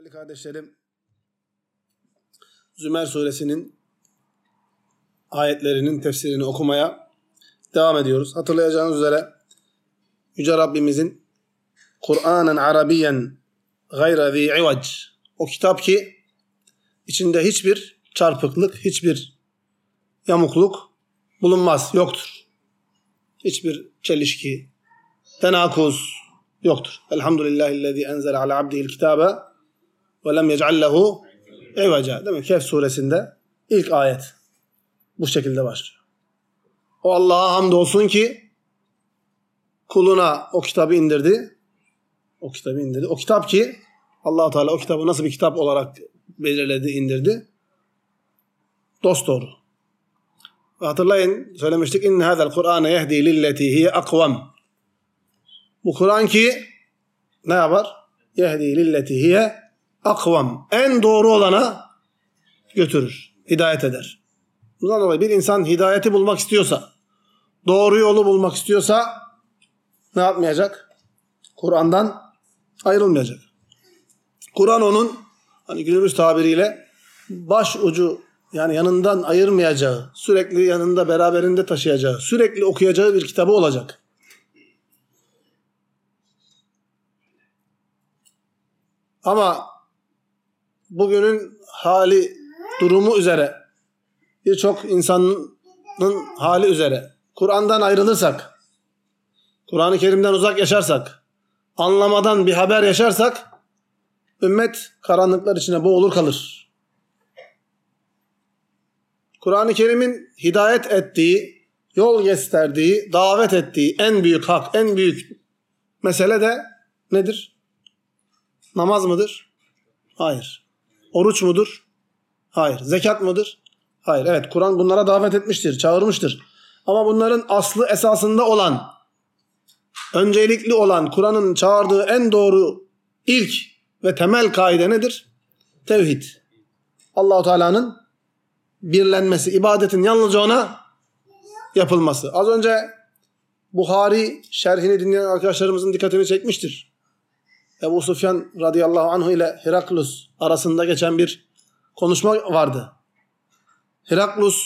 Değerli kardeşlerim, Zümer suresinin ayetlerinin tefsirini okumaya devam ediyoruz. Hatırlayacağınız üzere Yüce Rabbimizin Kur'anen Arabiyen gayre zî ivac, o kitap ki içinde hiçbir çarpıklık, hiçbir yamukluk bulunmaz, yoktur. Hiçbir çelişki, tenakuz yoktur. Elhamdülillahillezî enzele ala abdihil kitâbe ve lem yec'allehu ivaca. Değil mi? Kehf suresinde ilk ayet bu şekilde başlıyor. O Allah'a hamdolsun ki kuluna o kitabı indirdi. O kitabı indirdi. O kitap ki Allah-u Teala o kitabı nasıl bir kitap olarak belirledi, indirdi? Dosdoğru. Hatırlayın, söylemiştik. İnne hâzel Kur'âne yehdi lilleti hiye akvam. Bu Kur'an ki ne yapar? Yehdi lilleti hiye akvam. En doğru olana götürür. Hidayet eder. Bundan dolayı bir insan hidayeti bulmak istiyorsa, doğru yolu bulmak istiyorsa ne yapmayacak? Kur'an'dan ayrılmayacak. Kur'an onun hani günümüz tabiriyle baş ucu, yani yanından ayırmayacağı, sürekli yanında beraberinde taşıyacağı, sürekli okuyacağı bir kitabı olacak. Ama bugünün hali, durumu üzere, birçok insanın hali üzere Kur'an'dan ayrılırsak, Kur'an-ı Kerim'den uzak yaşarsak, anlamadan bir haber yaşarsak, ümmet karanlıklar içine boğulur kalır. Kur'an-ı Kerim'in hidayet ettiği, yol gösterdiği, davet ettiği en büyük hak, en büyük mesele de nedir? Namaz mıdır? Hayır. Oruç mudur? Hayır. Zekat mıdır? Hayır. Evet, Kur'an bunlara davet etmiştir, çağırmıştır. Ama bunların aslı esasında olan, öncelikli olan, Kur'an'ın çağırdığı en doğru ilk ve temel kaide nedir? Tevhid. Allah-u Teala'nın birlenmesi, ibadetin yalnızca ona yapılması. Az önce Buhari şerhini dinleyen arkadaşlarımızın dikkatini çekmiştir. Ebu Sufyan radıyallahu anh ile Heraklus arasında geçen bir konuşma vardı. Heraklus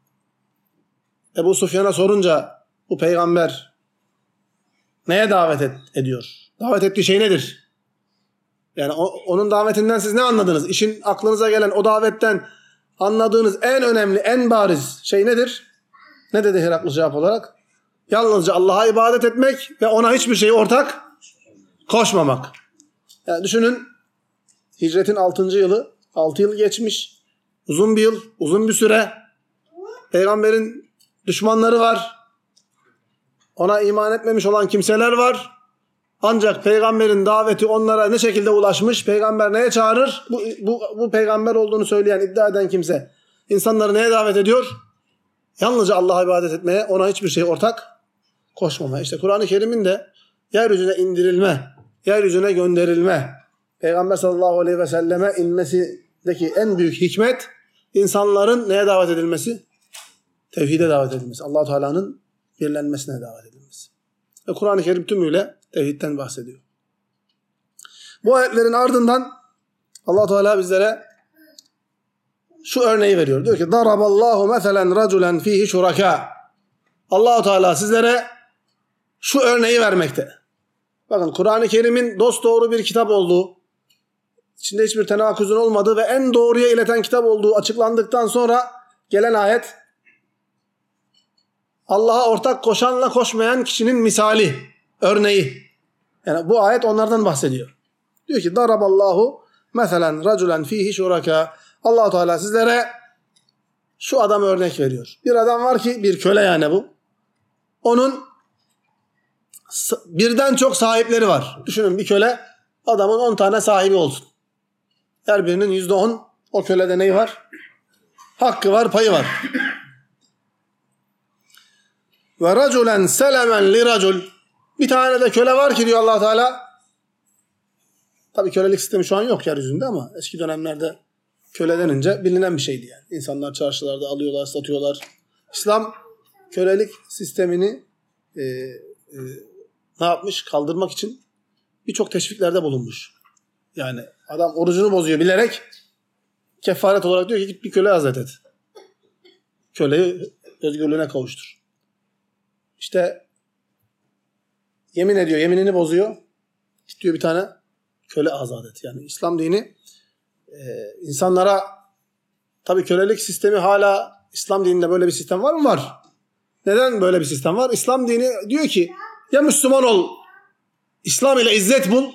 Ebu Sufyan'a sorunca bu peygamber neye davet ediyor? Davet ettiği şey nedir? Yani onun davetinden siz ne anladınız? İşin aklınıza gelen o davetten anladığınız en önemli, en bariz şey nedir? Ne dedi Heraklus cevap olarak? Yalnızca Allah'a ibadet etmek ve ona hiçbir şeyi ortak koşmamak. Yani düşünün, hicretin 6. yılı, 6 yıl geçmiş. Uzun bir yıl, uzun bir süre. Peygamberin düşmanları var. Ona iman etmemiş olan kimseler var. Ancak peygamberin daveti onlara ne şekilde ulaşmış? Peygamber neye çağırır? Bu peygamber olduğunu söyleyen, iddia eden kimse insanları neye davet ediyor? Yalnızca Allah'a ibadet etmeye, ona hiçbir şey ortak koşmamaya. İşte Kur'an-ı Kerim'in de yeryüzüne indirilme, yeryüzüne gönderilme, Peygamber sallallahu aleyhi ve selleme inmesindeki en büyük hikmet, insanların neye davet edilmesi? Tevhide davet edilmesi. Allah-u Teala'nın birlenmesine davet edilmesi. Ve Kur'an-ı Kerim tümüyle tevhidden bahsediyor. Bu ayetlerin ardından Allah-u Teala bizlere şu örneği veriyor. Diyor ki: "Daraballahu meselen raculen fihi şuraka." Allah-u Teala sizlere şu örneği vermekte. Bakın, Kur'an-ı Kerim'in dosdoğru bir kitap olduğu, içinde hiçbir tenakuzun olmadığı ve en doğruya ileten kitap olduğu açıklandıktan sonra gelen ayet, Allah'a ortak koşanla koşmayan kişinin misali, örneği. Yani bu ayet onlardan bahsediyor. Diyor ki: "Daraballahu meselen raculen fihi şuraka." Allah-u Teala sizlere şu adamı örnek veriyor. Bir adam var ki, bir köle yani bu. Onun birden çok sahipleri var. Düşünün, bir köle, adamın 10 tane sahibi olsun. Her birinin %10 o kölede neyi var? Hakkı var, payı var. Ve raculen selemen li racul. Bir tane de köle var ki diyor Allah Teala. Tabii kölelik sistemi şu an yok yeryüzünde ama eski dönemlerde köle denince bilinen bir şeydi yani. İnsanlar çarşılarda alıyorlar, satıyorlar. İslam kölelik sistemini ne yapmış? Kaldırmak için birçok teşviklerde bulunmuş. Yani adam orucunu bozuyor bilerek, kefaret olarak diyor ki git bir köle azat et. Köleyi özgürlüğüne kavuştur. İşte yemin ediyor, yeminini bozuyor. Git diyor bir tane köle azat et. Yani İslam dini insanlara, tabii kölelik sistemi hala İslam dininde böyle bir sistem var mı? Var. Neden böyle bir sistem var? İslam dini diyor ki ya Müslüman ol, İslam ile izzet bul.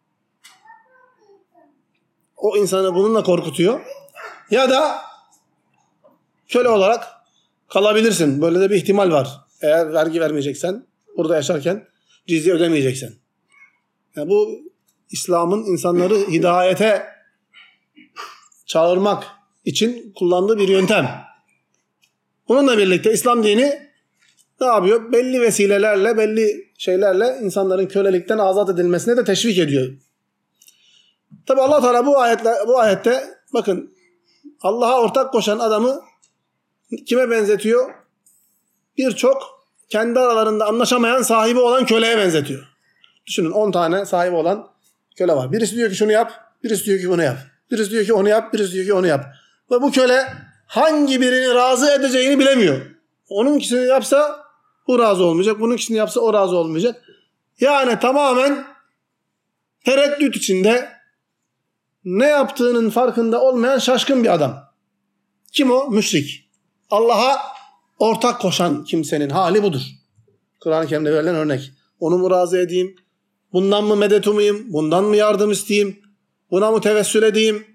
O insanı bununla korkutuyor. Ya da köle olarak kalabilirsin. Böyle de bir ihtimal var. Eğer vergi vermeyeceksen, burada yaşarken cizye ödemeyeceksen. Yani bu İslam'ın insanları hidayete çağırmak için kullandığı bir yöntem. Bununla birlikte İslam dini ne yapıyor? Belli vesilelerle, belli şeylerle insanların kölelikten azat edilmesine de teşvik ediyor. Tabi Allah Teala bu ayette bakın, Allah'a ortak koşan adamı kime benzetiyor? Birçok kendi aralarında anlaşamayan, sahibi olan köleye benzetiyor. Düşünün, 10 tane sahibi olan köle var. Birisi diyor ki şunu yap, birisi diyor ki bunu yap. Birisi diyor ki onu yap, birisi diyor ki onu yap. Ve bu köle hangi birini razı edeceğini bilemiyor. Onunkisini yapsa bu razı olmayacak, bununkisini yapsa o razı olmayacak. Yani tamamen tereddüt içinde, ne yaptığının farkında olmayan şaşkın bir adam. Kim o? Müşrik. Allah'a ortak koşan kimsenin hali budur. Kur'an-ı Kerim'de verilen örnek. Onu mu razı edeyim? Bundan mı medet umayım? Bundan mı yardım isteyeyim? Buna mı tevessül edeyim?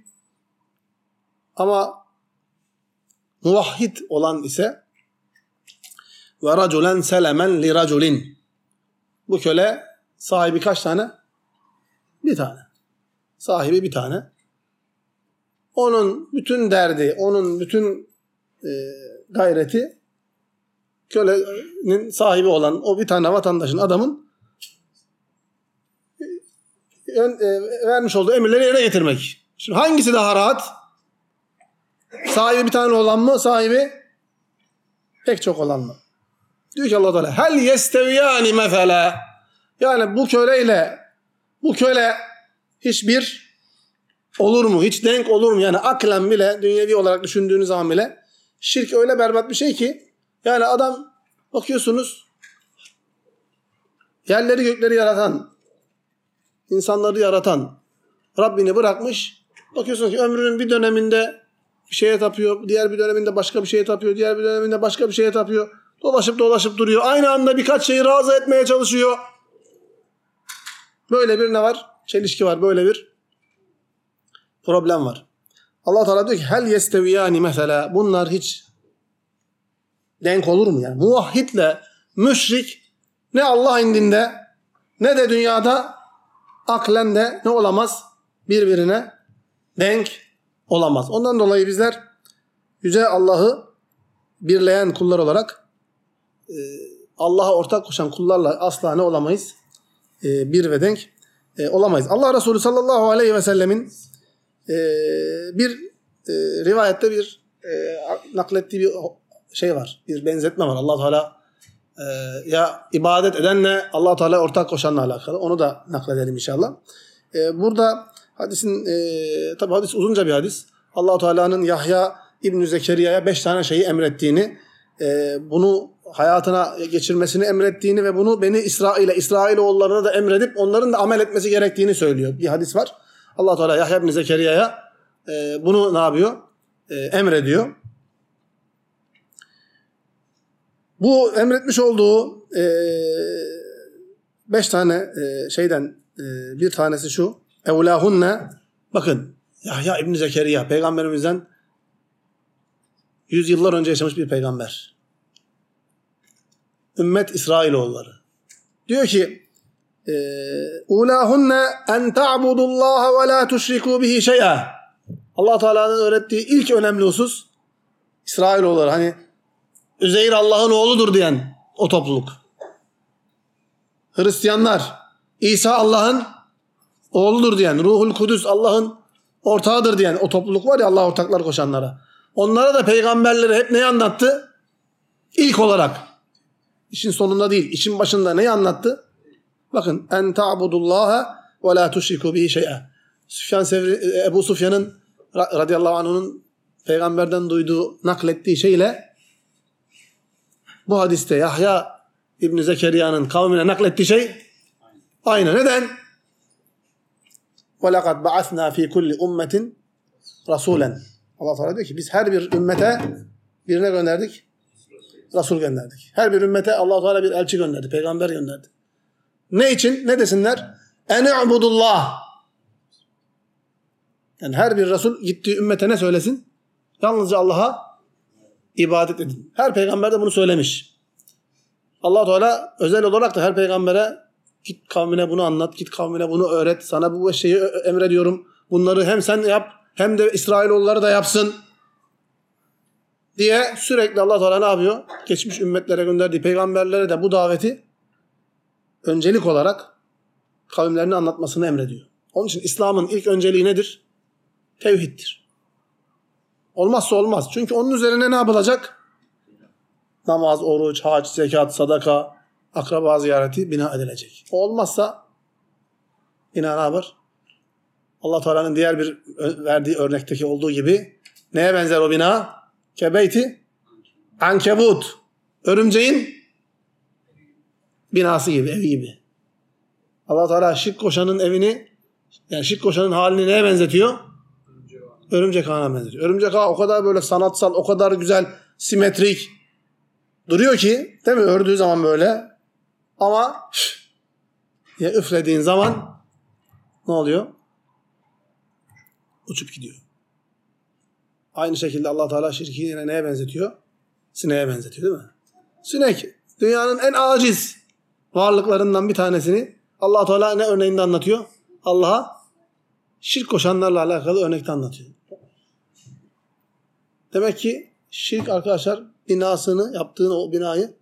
Ama muvahhid olan ise ve raculen selemen li raculin. Bu köle sahibi kaç tane? Bir tane. Sahibi bir tane. Onun bütün derdi, onun bütün gayreti kölenin sahibi olan o bir tane vatandaşın, adamın vermiş olduğu emirleri yerine getirmek. Şimdi hangisi daha rahat? Sahibi bir tane olan mı? Sahibi pek çok olan mı? Diyor ki Allah Teala hel yesteviyani mesela. Yani bu köleyle bu köle hiçbir olur mu? Hiç denk olur mu? Yani aklen bile, dünyevi olarak düşündüğünüz zaman bile şirk öyle berbat bir şey ki, yani adam bakıyorsunuz yerleri gökleri yaratan, insanları yaratan Rabbini bırakmış. Bakıyorsunuz ki ömrünün bir döneminde bir şeye tapıyor, diğer bir döneminde başka bir şeye tapıyor, diğer bir döneminde başka bir şeye tapıyor. Dolaşıp duruyor. Aynı anda birkaç şeyi razı etmeye çalışıyor. Böyle bir ne var? Çelişki var. Böyle bir problem var. Allah Teala diyor ki hel yesteviyani mesela, bunlar hiç denk olur mu yani? Muvahhidle müşrik ne Allah indinde ne de dünyada aklen de ne olamaz? Birbirine denk olamaz. Ondan dolayı bizler yüce Allah'ı birleyen kullar olarak Allah'a ortak koşan kullarla asla ne olamayız? Bir ve denk olamayız. Allah Resulü sallallahu aleyhi ve sellemin bir rivayette bir naklettiği bir şey var. Bir benzetme var. Allah Teala ya ibadet edenle Allah Teala ortak koşanla alakalı. Onu da nakledelim inşallah. Burada hadisin tabi hadis uzunca bir hadis. Allah Teala'nın Yahya İbn Zekeriya'ya 5 tane şeyi emrettiğini, bunu hayatına geçirmesini emrettiğini ve bunu Beni İsrailoğullarına da emredip onların da amel etmesi gerektiğini söylüyor. Bir hadis var. Allah Teala Yahya İbn Zekeriya'ya bunu ne yapıyor? Emrediyor. Bu emretmiş olduğu 5 tane şeyden bir tanesi şu. Evlâhunne, bakın Yahya İbn Zekeriya peygamberimizden 100 yıllar önce yaşamış bir peygamber. Ümmet İsrailoğulları. Diyor ki ulâhunne en ta'budullâhe ve lâ tuşrikû bihi şey'a. Allah Teala'nın öğrettiği ilk önemli husus İsrailoğulları, hani Üzeyr Allah'ın oğludur diyen o topluluk. Hristiyanlar İsa Allah'ın oğludur diyen, Ruhul Kudüs Allah'ın ortağıdır diyen o topluluk var ya, Allah'a ortaklar koşanlara. Onlara da peygamberleri hep neyi anlattı? İlk olarak. İşin sonunda değil, işin başında neyi anlattı? Bakın en ta'budullâhe ve lâ tuşrikû bihi şey'a. Ebu Sufyan'ın radıyallahu anh'ın peygamberden duyduğu, naklettiği şeyle bu hadiste Yahya İbn Zekeriya'nın kavmine naklettiği şey aynı. Neden? وَلَقَدْ بَعَثْنَا ف۪ي كُلِّ اُمَّةٍ رَسُولًا. Allah Teala diyor ki biz her bir ümmete birine gönderdik. Resul gönderdik. Her bir ümmete Allah Teala bir elçi gönderdi. Peygamber gönderdi. Ne için? Ne desinler? اَنِعْبُدُ. Yani her bir Resul gittiği ümmete ne söylesin? Yalnızca Allah'a ibadet edin. Her peygamber de bunu söylemiş. Allah Teala özel olarak da her peygambere git kavmine bunu anlat, git kavmine bunu öğret. Sana bu şeyi emrediyorum. Bunları hem sen yap hem de İsrailoğulları da yapsın diye sürekli Allah Teala ne yapıyor? Geçmiş ümmetlere gönderdiği peygamberlere de bu daveti öncelik olarak kavimlerine anlatmasını emrediyor. Onun için İslam'ın ilk önceliği nedir? Tevhiddir. Olmazsa olmaz. Çünkü onun üzerine ne yapılacak? Namaz, oruç, hac, zekat, sadaka, akraba ziyareti bina edilecek. O olmazsa bina ne yapar? Allah Teala'nın diğer bir verdiği örnekteki olduğu gibi neye benzer o bina? Kebeyti ankebut. Örümceğin binası gibi, evi gibi. Allah Teala şirk koşanın evini, yani şirk koşanın halini neye benzetiyor? Örümcek ağına benzetiyor. Örümcek ağı o kadar böyle sanatsal, o kadar güzel, simetrik duruyor ki, değil mi? Ördüğü zaman böyle. Ama ya üflediğin zaman ne oluyor? Uçup gidiyor. Aynı şekilde Allah Teala şirki yine neye benzetiyor? Sineğe benzetiyor, değil mi? Sinek dünyanın en aciz varlıklarından bir tanesini Allah Teala ne örneğinde anlatıyor? Allah'a şirk koşanlarla alakalı örnekte anlatıyor. Demek ki şirk arkadaşlar binasını, yaptığın o binayı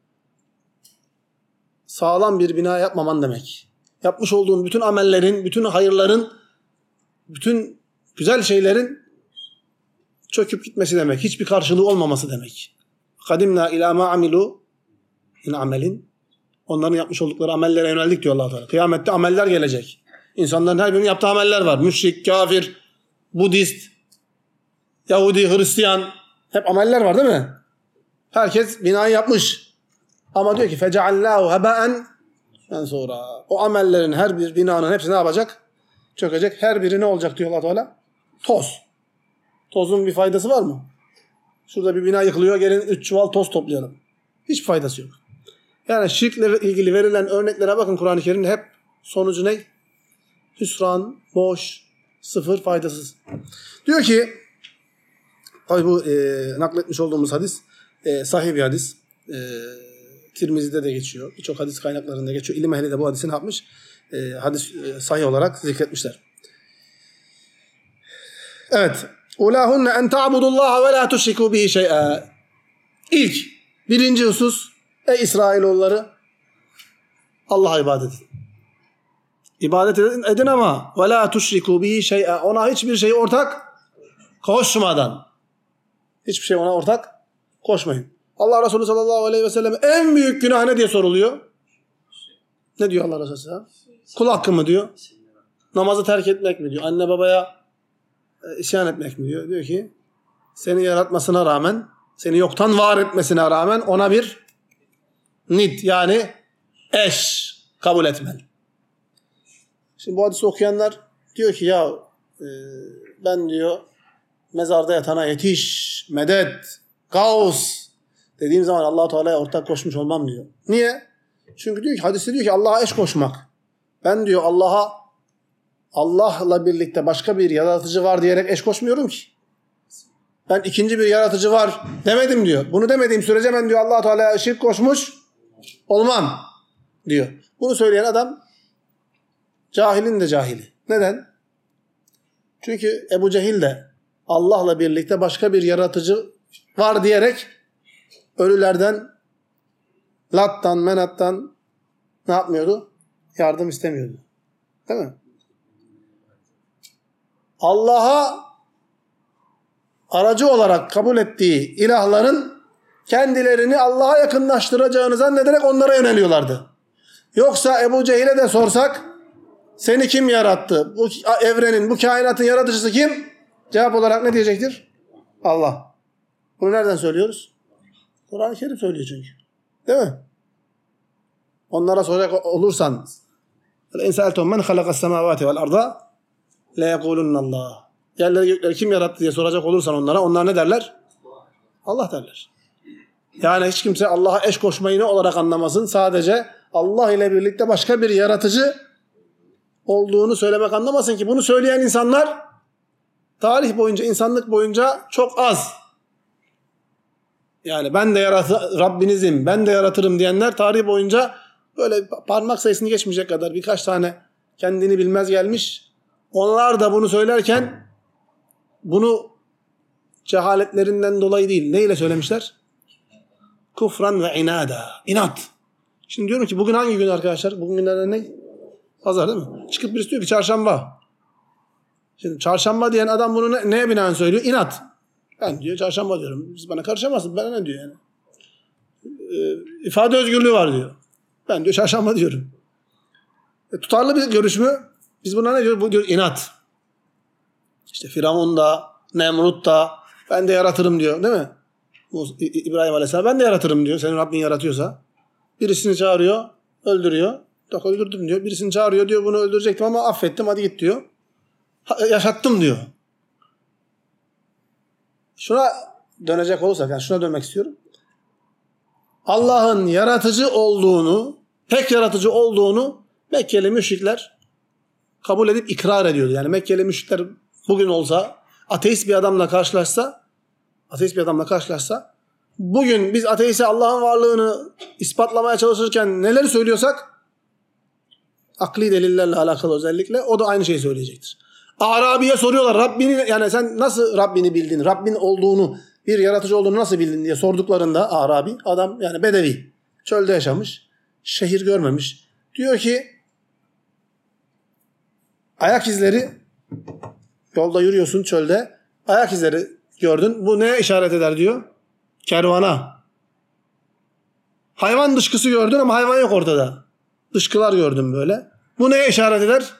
sağlam bir bina yapmaman demek. Yapmış olduğun bütün amellerin, bütün hayırların, bütün güzel şeylerin çöküp gitmesi demek. Hiçbir karşılığı olmaması demek. Kadimna ila ma amilu min amelin. Onların yapmış oldukları amellere yöneldik diyor Allah Teala. Kıyamette ameller gelecek. İnsanların her birinin yaptığı ameller var. Müşrik, kafir, Budist, Yahudi, Hristiyan. Hep ameller var değil mi? Herkes binayı yapmış. Ama diyor ki feceallahu hebaen sonra o amellerin her bir binanın hepsi ne yapacak? Çökecek. Her biri ne olacak diyor Allah Teala? Toz. Tozun bir faydası var mı? Şurada bir bina yıkılıyor. Gelin 3 çuval toz toplayalım. Hiç faydası yok. Yani şirkle ilgili verilen örneklere bakın Kur'an-ı Kerim'de hep sonucu ne? Hüsran, boş, sıfır, faydasız. Diyor ki tabi bu nakletmiş olduğumuz hadis sahih bir hadis. Tirmizi'de de geçiyor. Birçok hadis kaynaklarında geçiyor. İlim ehli de bu hadisi ne yapmış? Hadis sahih olarak zikretmişler. Evet. Ulahunne en ta'budullaha ve la tuşriku bihi şey'a. İlk, birinci husus, ey İsrailoğulları Allah'a ibadet edin. İbadet edin ama ve la tuşriku bihi şey'a. Ona hiçbir şey ortak koşmadan. Hiçbir şey ona ortak koşmayın. Allah Resulü sallallahu aleyhi ve sellem en büyük günah ne diye soruluyor? Ne diyor Allah Resulü sallallahu aleyhi ve sellem? Kul hakkı mı diyor? Namazı terk etmek mi diyor? Anne babaya isyan etmek mi diyor? Diyor ki seni yaratmasına rağmen, seni yoktan var etmesine rağmen ona bir nid yani eş kabul etmen. Şimdi bu hadisi okuyanlar diyor ki ya ben diyor mezarda yatana yetiş, medet, gavs dediğim zaman Allah-u Teala'ya ortak koşmuş olmam diyor. Niye? Çünkü diyor ki hadiste diyor ki Allah'a eş koşmak. Ben diyor Allah'la birlikte başka bir yaratıcı var diyerek eş koşmuyorum ki. Ben ikinci bir yaratıcı var demedim diyor. Bunu demediğim sürece ben diyor Allah-u Teala'ya şirk koşmuş olmam diyor. Bunu söyleyen adam cahilin de cahili. Neden? Çünkü Ebu Cehil de Allah'la birlikte başka bir yaratıcı var diyerek ölülerden, Lat'tan, Menat'tan ne yapmıyordu? Yardım istemiyordu. Değil mi? Allah'a aracı olarak kabul ettiği ilahların kendilerini Allah'a yakınlaştıracağını zannederek onlara yöneliyorlardı. Yoksa Ebu Cehil'e de sorsak Seni kim yarattı? Bu evrenin, bu kainatın yaratıcısı kim? Cevap olarak ne diyecektir? Allah. Bunu nereden söylüyoruz? Kur'an-ı Kerim söylüyor çünkü. Değil mi? Onlara soracak olursan اِنْ سَأَلْتُمْ مَنْ خَلَقَ السَّمَاوَاتِ وَالْاَرْضَ لَيَقُولُنَّ اللّٰهِ Yerleri gökleri kim yarattı diye soracak olursan onlara, onlar ne derler? Allah derler. Yani hiç kimse Allah'a eş koşmayı ne olarak anlamasın? Sadece Allah ile birlikte başka bir yaratıcı olduğunu söylemek anlamasın ki bunu söyleyen insanlar tarih boyunca, insanlık boyunca çok az. Yani ben de Rabbinizim, ben de yaratırım diyenler tarih boyunca böyle parmak sayısını geçmeyecek kadar birkaç tane kendini bilmez gelmiş. Onlar da bunu söylerken bunu cehaletlerinden dolayı değil. Neyle söylemişler? Kufran ve inada. İnat. Şimdi diyorum ki bugün hangi gün arkadaşlar? Bugün günlerden ne? Pazar değil mi? Çıkıp birisi diyor ki çarşamba. Şimdi çarşamba diyen adam bunu neye binaen söylüyor? İnat. Ben diyor çarşamba diyorum. Siz bana karışamazsın. Bana ne diyor yani? İfade özgürlüğü var diyor. Ben diyor çarşamba diyorum. Tutarlı bir görüş mü? Biz buna ne diyoruz? Bu diyor inat. İşte Firavun da, Nemrut da ben de yaratırım diyor değil mi? İbrahim Aleyhisselam ben de yaratırım diyor. Senin Rabbin yaratıyorsa. Birisini çağırıyor, öldürüyor. Yok öldürdüm diyor. Birisini çağırıyor diyor bunu öldürecektim ama affettim hadi git diyor. Yaşattım diyor. Şuna dönecek olursak, yani şuna dönmek istiyorum. Allah'ın yaratıcı olduğunu, tek yaratıcı olduğunu Mekkeli müşrikler kabul edip ikrar ediyordu. Yani Mekkeli müşrikler bugün olsa, ateist bir adamla karşılaşsa, bugün biz ateiste Allah'ın varlığını ispatlamaya çalışırken neleri söylüyorsak, akli delillerle alakalı özellikle, o da aynı şeyi söyleyecektir. Arabi'ye soruyorlar, Rabbini, yani sen nasıl Rabbini bildin, Rabbin olduğunu, bir yaratıcı olduğunu nasıl bildin diye sorduklarında Arabi, adam yani bedevi, çölde yaşamış, şehir görmemiş. Diyor ki, ayak izleri, yolda yürüyorsun çölde, ayak izleri gördün, bu neye işaret eder diyor? Kervana. Hayvan dışkısı gördün ama hayvan yok ortada. Dışkılar gördüm böyle. Bu neye işaret eder?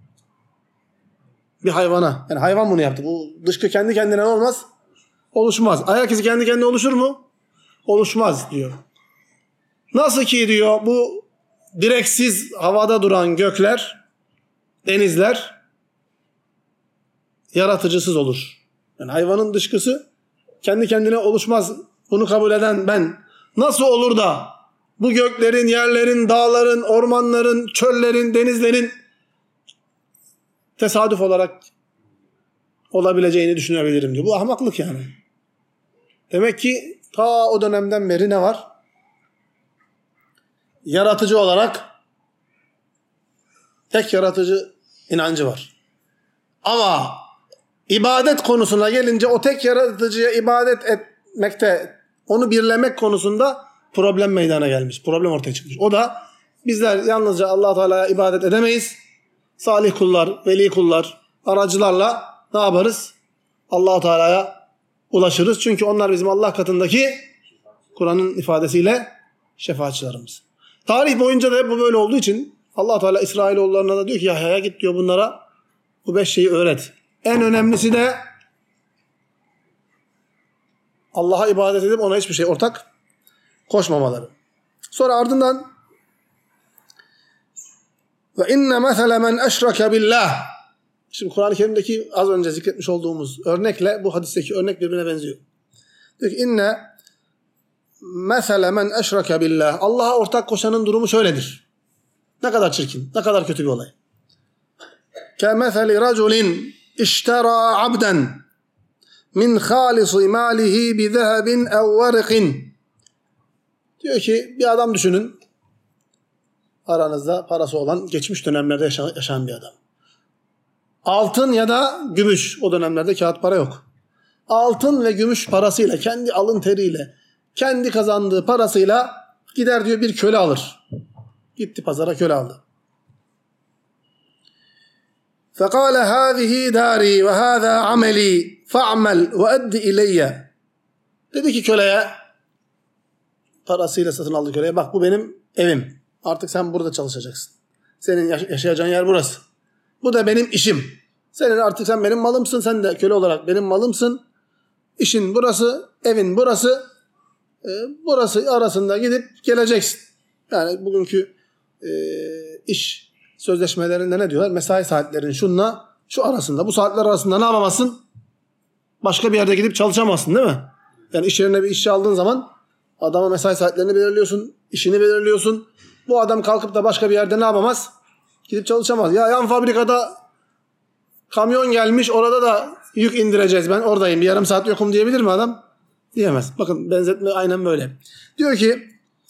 Bir hayvana. Yani hayvan bunu yaptı. Bu dışkı kendi kendine olmaz. Oluşmaz. Ayak izi kendi kendine oluşur mu? Oluşmaz diyor. Nasıl ki diyor bu direksiz havada duran gökler, denizler yaratıcısız olur. Yani hayvanın dışkısı kendi kendine oluşmaz. Bunu kabul eden ben. Nasıl olur da bu göklerin, yerlerin, dağların, ormanların, çöllerin, denizlerin tesadüf olarak olabileceğini düşünebilirim diyor. Bu ahmaklık yani. Demek ki ta o dönemden beri ne var? Yaratıcı olarak tek yaratıcı inancı var. Ama ibadet konusuna gelince o tek yaratıcıya ibadet etmekte, onu birlemek konusunda problem meydana gelmiş. Problem ortaya çıkmış. O da bizler yalnızca Allah Teala'ya ibadet edemeyiz. Salih kullar, veli kullar, aracılarla ne yaparız? Allah Teala'ya ulaşırız. Çünkü onlar bizim Allah katındaki Kur'an'ın ifadesiyle şefaatçilerimiz. Tarih boyunca da hep bu böyle olduğu için Allah Teala İsrailoğullarına da diyor ki Yahya'ya git diyor bunlara bu 5 şeyi öğret. En önemlisi de Allah'a ibadet edip ona hiçbir şey ortak koşmamaları. Sonra ardından ve inne mesele men eşreke billah. Şimdi Kur'an-ı Kerim'deki az önce zikretmiş olduğumuz örnekle bu hadisteki örnek birbirine benziyor. Diyor ki inne mesele men eşreke billah. Allah'a ortak koşanın durumu şöyledir. Ne kadar çirkin, ne kadar kötü bir olay. Kemeseli raculin iştera abden min halisi malihi bi zehebin ev verikin. Diyor ki bir adam düşünün. Aranızda parası olan, geçmiş dönemlerde yaşayan bir adam. Altın ya da gümüş. O dönemlerde kağıt para yok. Altın ve gümüş parasıyla, kendi alın teriyle, kendi kazandığı parasıyla gider diyor bir köle alır. Gitti pazara köle aldı. فَقَالَ هَذِهِ دَارِي وَهَذَا عَمَلِي فَعْمَلْ وَأَدِّ اِلَيَّ. Dedi ki köleye, parasıyla satın aldı köleye, bak bu benim evim. Artık sen burada çalışacaksın. Senin yaşayacağın yer burası. Bu da benim işim. Sen benim malımsın. Sen de köle olarak benim malımsın. İşin burası, evin burası. Burası arasında gidip geleceksin. Yani bugünkü iş sözleşmelerinde ne diyorlar? Mesai saatlerin şunla şu arasında. Bu saatler arasında ne yapamazsın? Başka bir yerde gidip çalışamazsın, değil mi? Yani iş yerine bir işçi aldığın zaman adama mesai saatlerini belirliyorsun, işini belirliyorsun. Bu adam kalkıp da başka bir yerde ne yapamaz? Gidip çalışamaz. Ya yan fabrikada kamyon gelmiş, orada da yük indireceğiz. Ben oradayım, bir yarım saat yokum diyebilir mi adam? Diyemez. Bakın benzetme aynen böyle. Diyor ki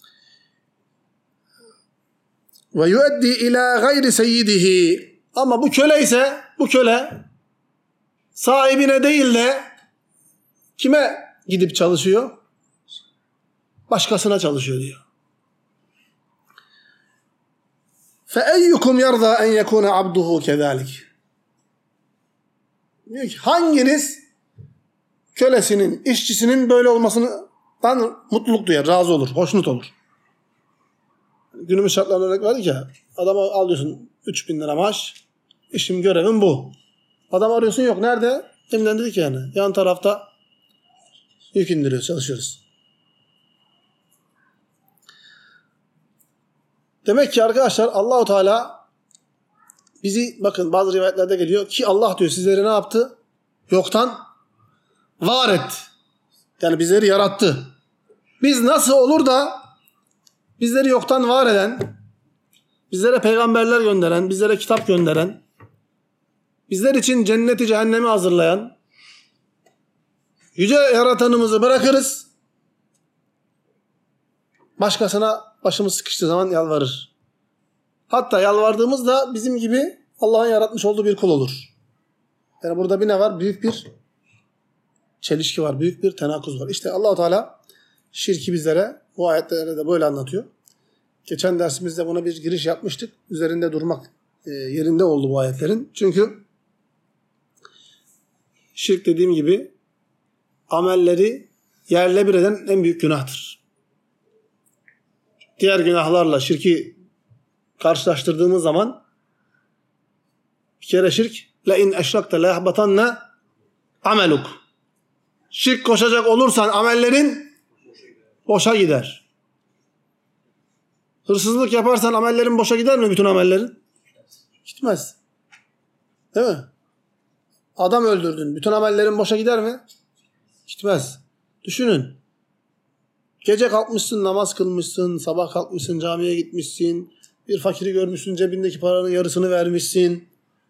ve yuaddi ila gayri seyyidihi. Ama bu köle ise, bu köle sahibine değil de kime gidip çalışıyor? Başkasına çalışıyor diyor. فَاَيُّكُمْ يَرْضَى اَنْ يَكُونَ عَبْدُهُ كَذَٰلِكِ. Diyor ki hanginiz kölesinin, işçisinin böyle olmasından mutluluk duyar, razı olur, hoşnut olur. Günümüz şartlarına örnek verdik ya, adama alıyorsun 3.000 lira maaş, işim görevim bu. Adam arıyorsun yok, nerede? Deminden dedik yani, yan tarafta yük indiriyoruz, çalışıyoruz. Demek ki arkadaşlar Allah-u Teala bizi, bakın bazı rivayetlerde geliyor ki Allah diyor sizleri ne yaptı? Yoktan var etti. Yani bizleri yarattı. Biz nasıl olur da bizleri yoktan var eden, bizlere peygamberler gönderen, bizlere kitap gönderen, bizler için cenneti cehennemi hazırlayan yüce yaratanımızı bırakırız, başkasına başımız sıkıştığı zaman yalvarır. Hatta yalvardığımızda bizim gibi Allah'ın yaratmış olduğu bir kul olur. Yani burada bir ne var? Büyük bir çelişki var, büyük bir tenakuz var. İşte Allah-u Teala şirki bizlere bu ayetlerde de böyle anlatıyor. Geçen dersimizde buna bir giriş yapmıştık. Üzerinde durmak yerinde oldu bu ayetlerin. Çünkü şirk dediğim gibi amelleri yerle bir eden en büyük günahtır. Diğer günahlarla şirki karşılaştırdığımız zaman bir kere şirk لَاِنْ اَشْرَكْتَ لَيَحْبَطَنَّ ameluk. Şirk koşacak olursan amellerin boşa gider. Hırsızlık yaparsan amellerin boşa gider mi, bütün amellerin? Gitmez. Değil mi? Adam öldürdün. Bütün amellerin boşa gider mi? Gitmez. Düşünün. Gece kalkmışsın, namaz kılmışsın, sabah kalkmışsın, camiye gitmişsin, bir fakiri görmüşsün, cebindeki paranın yarısını vermişsin,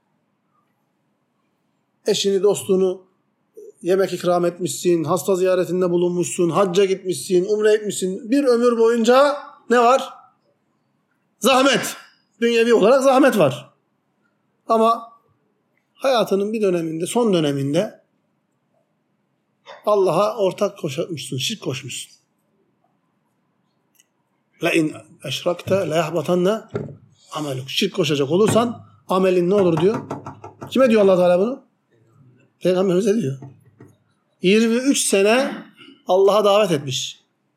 eşini, dostunu yemek ikram etmişsin, hasta ziyaretinde bulunmuşsun, hacca gitmişsin, umre etmişsin. Bir ömür boyunca ne var? Zahmet. Dünyevi olarak zahmet var. Ama hayatının bir döneminde, son döneminde Allah'a ortak koşmuşsun, şirk koşmuşsun. لَاِنْ اَشْرَكْتَ لَيَحْبَطَنَّ ameluk. Şirk koşacak olursan amelin ne olur diyor. Kime diyor Allah Teala bunu? Peygamberimize diyor. 23 sene Allah'a davet etmiş.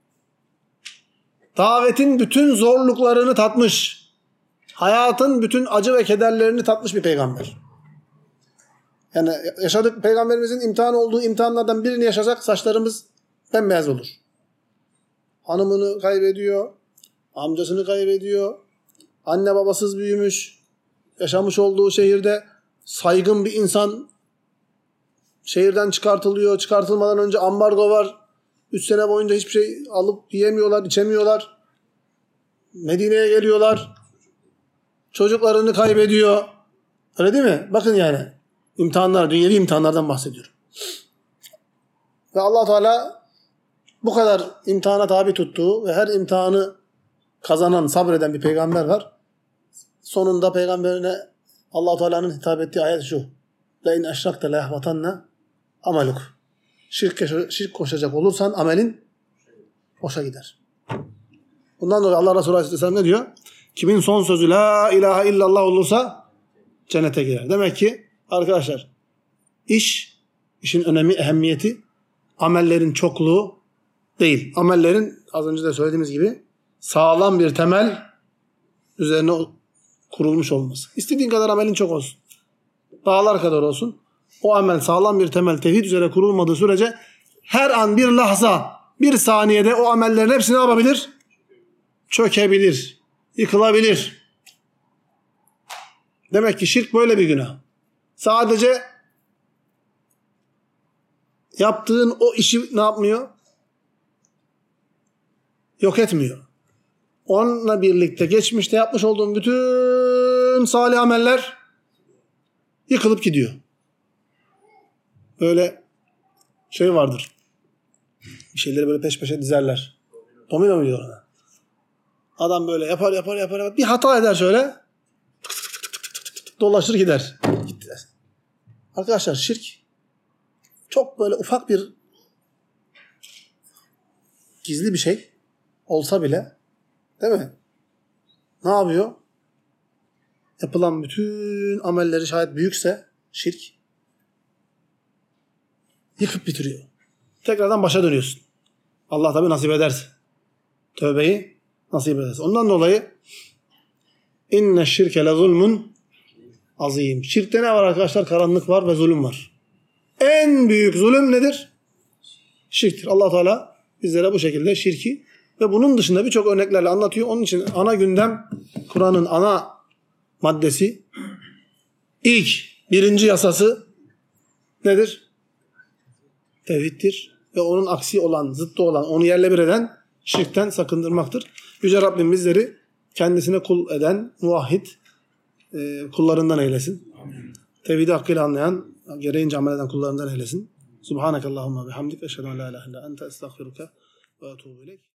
Davetin bütün zorluklarını tatmış. Hayatın bütün acı ve kederlerini tatmış bir peygamber. Yani yaşadık, peygamberimizin imtihan olduğu imtihanlardan birini yaşasak saçlarımız bembeyaz olur. Hanımını kaybediyor, amcasını kaybediyor, anne babasız büyümüş, yaşamış olduğu şehirde saygın bir insan şehirden çıkartılıyor. Çıkartılmadan önce ambargo var. 3 sene boyunca hiçbir şey alıp yiyemiyorlar, içemiyorlar. Medine'ye geliyorlar. Çocuklarını kaybediyor. Öyle değil mi? Bakın yani. İmtihanlar, dünyevi imtihanlardan bahsediyorum. Ve Allah Teala bu kadar imtihana tabi tuttuğu ve her imtihanı kazanan, sabreden bir peygamber var. Sonunda peygamberine Allah Teala'nın hitap ettiği ayet şu. لَاِنْ اَشْرَكْتَ لَيَحْبَطَنَّ ameluk. Şirk koşacak olursan amelin boşa gider. Bundan dolayı Allah Resulü Aleyhisselam ne diyor? Kimin son sözü la ilahe illallah olursa cennete girer. Demek ki arkadaşlar işin önemi, ehemmiyeti amellerin çokluğu değil. Amellerin az önce de söylediğimiz gibi sağlam bir temel üzerine kurulmuş olması. İstediğin kadar amelin çok olsun. dağlar kadar olsun. O amel sağlam bir temel tevhid üzere kurulmadığı sürece her an bir lahza, bir saniyede o amellerin hepsini yapabilir? Çökebilir, yıkılabilir. Demek ki şirk böyle bir günah. Sadece yaptığın o işi ne yapmıyor? Yok etmiyor. Onunla birlikte geçmişte yapmış olduğun bütün salih ameller yıkılıp gidiyor. Böyle şey vardır. Bir şeyleri böyle peş peşe dizerler. Domino mu diyor ona? Adam böyle yapar. Bir hata eder şöyle. Dolaşır gider. Gittiler. Arkadaşlar şirk çok böyle ufak bir gizli bir şey olsa bile, değil mi? Ne yapıyor? Yapılan bütün amelleri şayet büyükse şirk yıkıp bitiriyor. Tekrardan başa dönüyorsun. Allah tabii nasip ederse. Tövbeyi nasip ederse. Ondan dolayı inne şirke le zulmun azim. Şirkte ne var arkadaşlar? Karanlık var ve zulüm var. En büyük zulüm nedir? Şirktir. Allah Teala bizlere bu şekilde şirki ve bunun dışında birçok örneklerle anlatıyor. Onun için ana gündem, Kur'an'ın ana maddesi, birinci yasası nedir? Tevhiddir. Ve onun aksi olan, zıttı olan, onu yerle bir eden şirkten sakındırmaktır. Yüce Rabbim bizleri kendisine kul eden, muvahhid kullarından eylesin. Tevhidi hakkıyla anlayan, gereğince amel eden kullarından eylesin. Subhanakallahumma bihamdik. Eşhedü en la ilahe illa ente estağfiruke ve etûbü ileyk.